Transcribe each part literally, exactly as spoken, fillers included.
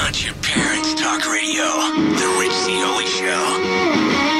Not your parents' talk radio. The Rich Zeoli Show.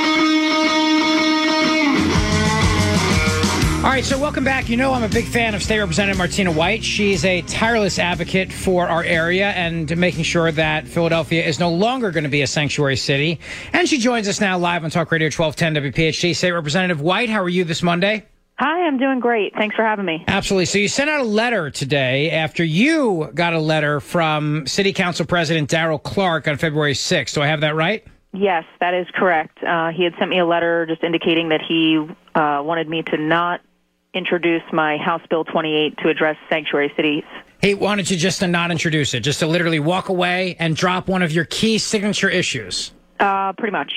All right, so welcome back. You know I'm a big fan of State Representative Martina White. She's a tireless advocate for our area and making sure that Philadelphia is no longer going to be a sanctuary city. And she joins us now live on Talk Radio twelve ten W P H T. State Representative White, how are you this Monday? Hi, I'm doing great. Thanks for having me. Absolutely. So you sent out a letter today after you got a letter from City Council President Darrell Clarke on February sixth. Do I have that right? Yes, that is correct. Uh, he had sent me a letter just indicating that he uh, wanted me to not introduce my House Bill twenty-eight to address sanctuary cities. He wanted you just to not introduce it, just to literally walk away and drop one of your key signature issues. Uh, pretty much,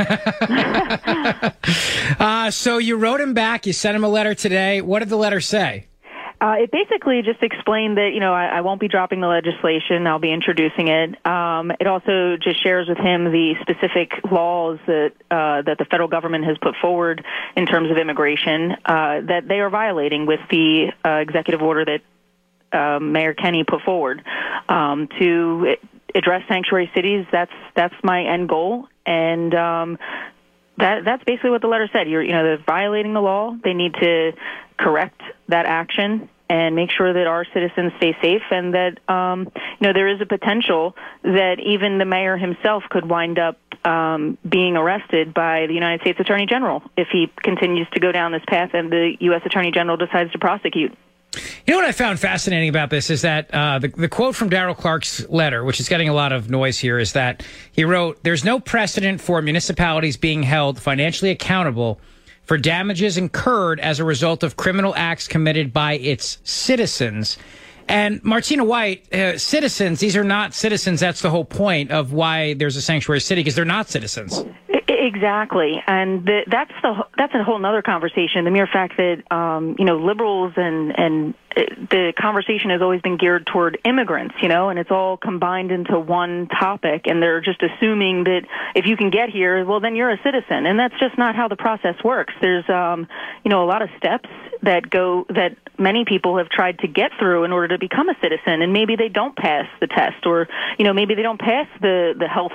yeah. uh, so you wrote him back. You sent him a letter today. What did the letter say? Uh, it basically just explained that, you know, I, I won't be dropping the legislation. I'll be introducing it. Um, it also just shares with him the specific laws that uh, that the federal government has put forward in terms of immigration uh, that they are violating with the uh, executive order that uh, Mayor Kenney put forward um, to address sanctuary cities. That's that's my end goal, and um, that that's basically what the letter said. You're, you know, they're violating the law. They need to correct that action and make sure that our citizens stay safe, and that um, you know, there is a potential that even the mayor himself could wind up um, being arrested by the United States Attorney General if he continues to go down this path and the U S Attorney General decides to prosecute. You know what I found fascinating about this is that uh, the, the quote from Darrell Clarke's letter, which is getting a lot of noise here, is that he wrote, "There's no precedent for municipalities being held financially accountable for damages incurred as a result of criminal acts committed by its citizens." And Martina White, uh, citizens, these are not citizens. That's the whole point of why there's a sanctuary city, because they're not citizens. Exactly, and the, that's the that's a whole other conversation. The mere fact that um, you know, liberals and and the conversation has always been geared toward immigrants, you know, and it's all combined into one topic, and they're just assuming that if you can get here, well, then you're a citizen, and that's just not how the process works. There's um, you know, a lot of steps that go that many people have tried to get through in order to become a citizen, and maybe they don't pass the test, or you know, maybe they don't pass the the health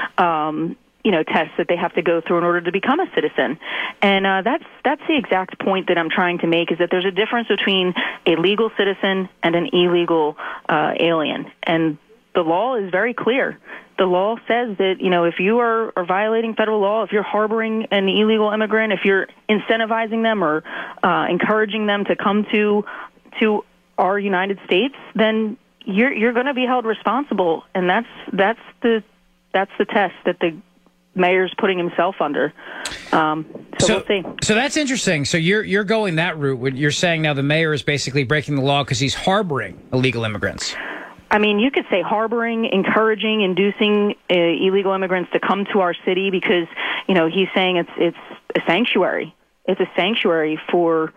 Um, you know, tests that they have to go through in order to become a citizen. And uh, that's that's the exact point that I'm trying to make, is that there's a difference between a legal citizen and an illegal uh, alien. And the law is very clear. The law says that, you know, if you are, are violating federal law, if you're harboring an illegal immigrant, if you're incentivizing them or uh, encouraging them to come to to our United States, then you're you're going to be held responsible. And that's that's the that's the test that the mayor's putting himself under. Um, so, so we'll see. So that's interesting. So you're you're going that route. You're saying now the mayor is basically breaking the law because he's harboring illegal immigrants. I mean, you could say harboring, encouraging, inducing uh, illegal immigrants to come to our city, because, you know, he's saying it's it's a sanctuary. It's a sanctuary for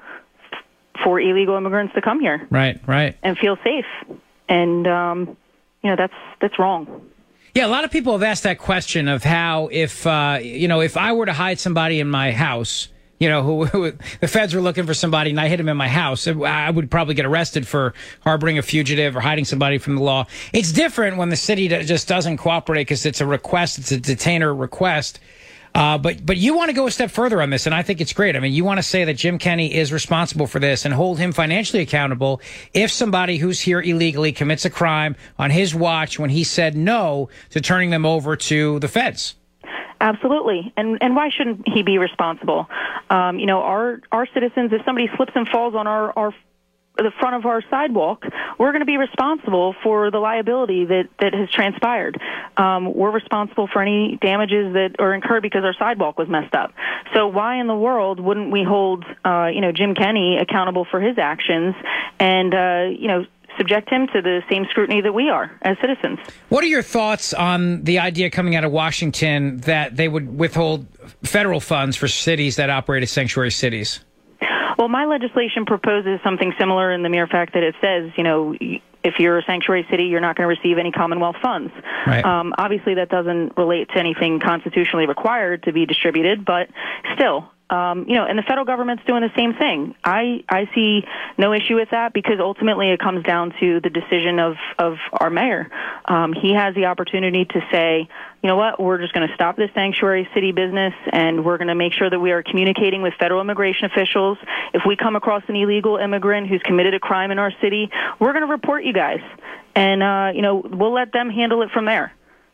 for illegal immigrants to come here. Right, right. And feel safe. And, um, you know, that's that's wrong. Yeah, a lot of people have asked that question of how, if, uh, you know, if I were to hide somebody in my house, you know, who, who the feds were looking for somebody and I hid him in my house, I would probably get arrested for harboring a fugitive or hiding somebody from the law. It's different when the city just doesn't cooperate because it's a request, it's a detainer request. Uh, but but you want to go a step further on this, and I think it's great. I mean, you want to say that Jim Kenney is responsible for this and hold him financially accountable if somebody who's here illegally commits a crime on his watch when he said no to turning them over to the feds. Absolutely. And and why shouldn't he be responsible? Um, you know, our, our citizens, if somebody slips and falls on our, our the front of our sidewalk, we're going to be responsible for the liability that, that has transpired. Um, we're responsible for any damages that are incurred because our sidewalk was messed up. So why in the world wouldn't we hold, uh, you know, Jim Kenney accountable for his actions and, uh, you know, subject him to the same scrutiny that we are as citizens? What are your thoughts on the idea coming out of Washington that they would withhold federal funds for cities that operate as sanctuary cities? Well, my legislation proposes something similar in the mere fact that it says, you know, if you're a sanctuary city, you're not going to receive any Commonwealth funds. Right. Um, obviously, that doesn't relate to anything constitutionally required to be distributed, but still, Um, you know, and the federal government's doing the same thing. I, I see no issue with that because ultimately it comes down to the decision of, of our mayor. Um, he has the opportunity to say, you know what, we're just going to stop this sanctuary city business and we're going to make sure that we are communicating with federal immigration officials. If we come across an illegal immigrant who's committed a crime in our city, we're going to report you guys. And, uh, you know, we'll let them handle it from there.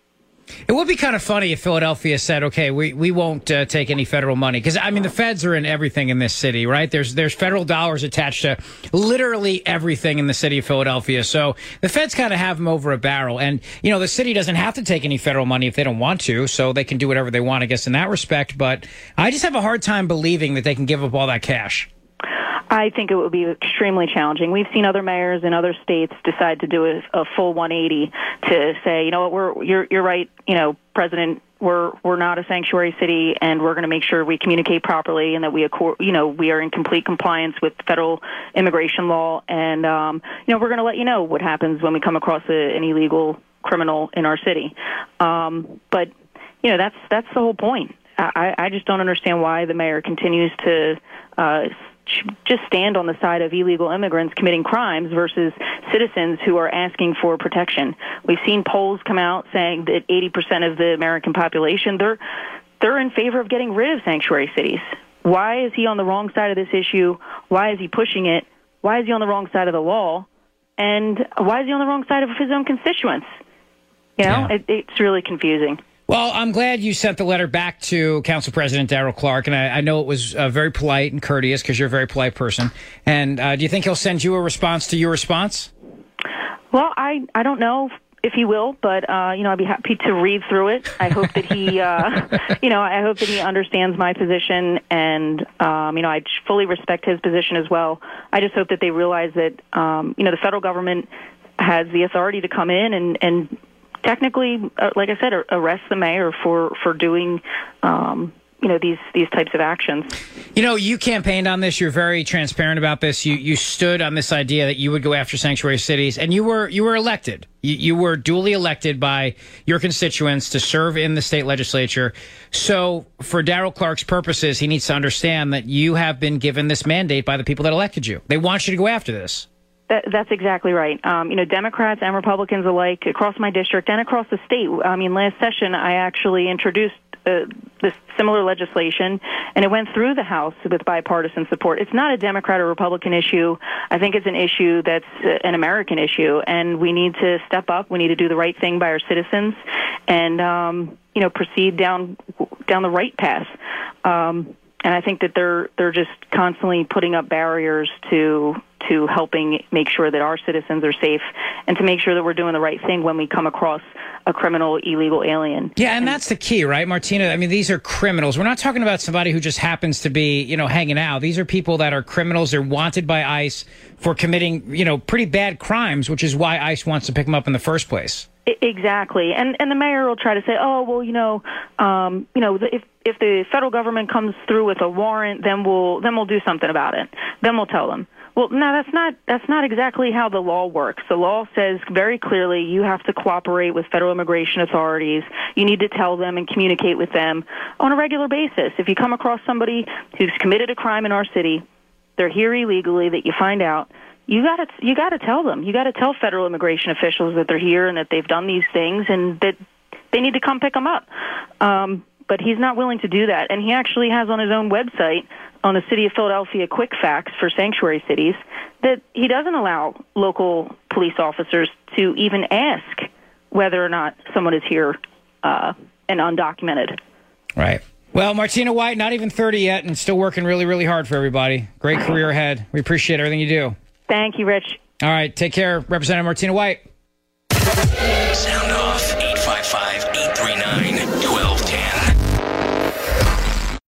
It would be kind of funny if Philadelphia said, okay, we, we won't uh, take any federal money. Because, I mean, the feds are in everything in this city, right? There's there's federal dollars attached to literally everything in the city of Philadelphia. So the feds kind of have them over a barrel. And, you know, the city doesn't have to take any federal money if they don't want to. So they can do whatever they want, I guess, in that respect. But I just have a hard time believing that they can give up all that cash. I think it would be extremely challenging. We've seen other mayors in other states decide to do a, a full one eighty to say, you know what, we're you're you're right, you know, President, we're we're not a sanctuary city, and we're going to make sure we communicate properly and that we, you know, we are in complete compliance with federal immigration law, and um, you know, we're going to let you know what happens when we come across a, an illegal criminal in our city. Um, but you know, that's that's the whole point. I, I just don't understand why the mayor continues to Uh, just stand on the side of illegal immigrants committing crimes versus citizens who are asking for protection. We've seen polls come out saying that eighty percent of the American population, they're they're in favor of getting rid of sanctuary cities. Why is he on the wrong side of this issue? Why is he pushing it? Why is he on the wrong side of the law? And why is he on the wrong side of his own constituents? You know, yeah. it, it's really confusing. Well, I'm glad you sent the letter back to Council President Darrell Clarke, and I, I know it was uh, very polite and courteous because you're a very polite person. And uh, do you think he'll send you a response to your response? Well, I, I don't know if he will, but, uh, you know, I'd be happy to read through it. I hope that he, uh, you know, I hope that he understands my position, and, um, you know, I fully respect his position as well. I just hope that they realize that, um, you know, the federal government has the authority to come in and, and technically, uh, like I said, arrest the mayor for, for doing, um, you know, these, these types of actions. You know, you campaigned on this. You're very transparent about this. You you stood on this idea that you would go after sanctuary cities, and you were you were elected. You, you were duly elected by your constituents to serve in the state legislature. So for Darrell Clarke's purposes, he needs to understand that you have been given this mandate by the people that elected you. They want you to go after this. That, that's exactly right. Um, you know, Democrats and Republicans alike across my district and across the state. I mean, last session I actually introduced uh, this similar legislation, and it went through the House with bipartisan support. It's not a Democrat or Republican issue. I think it's an issue that's an American issue, and we need to step up. We need to do the right thing by our citizens, and um, you know, proceed down down the right path. Um, and I think that they're they're just constantly putting up barriers to. to helping make sure that our citizens are safe and to make sure that we're doing the right thing when we come across a criminal, illegal alien. Yeah, and that's the key, right, Martina? I mean, these are criminals. We're not talking about somebody who just happens to be, you know, hanging out. These are people that are criminals. They're wanted by ICE for committing, you know, pretty bad crimes, which is why ICE wants to pick them up in the first place. Exactly. And and the mayor will try to say, oh, well, you know, um, you know, if if the federal government comes through with a warrant, then we'll then we'll do something about it. Then we'll tell them. Well, no, that's not that's not exactly how the law works. The law says very clearly you have to cooperate with federal immigration authorities. You need to tell them and communicate with them on a regular basis. If you come across somebody who's committed a crime in our city, they're here illegally, that you find out, you got to you got to tell them. You got to tell federal immigration officials that they're here and that they've done these things and that they need to come pick them up. Um, but he's not willing to do that, and he actually has on his own website, on the City of Philadelphia Quick Facts for sanctuary cities, that he doesn't allow local police officers to even ask whether or not someone is here uh, and undocumented. Right. Well, Martina White, not even thirty yet, and still working really, really hard for everybody. Great career ahead. We appreciate everything you do. Thank you, Rich. All right. Take care, Representative Martina White. Sound off eight five five, eight three nine, one two one two.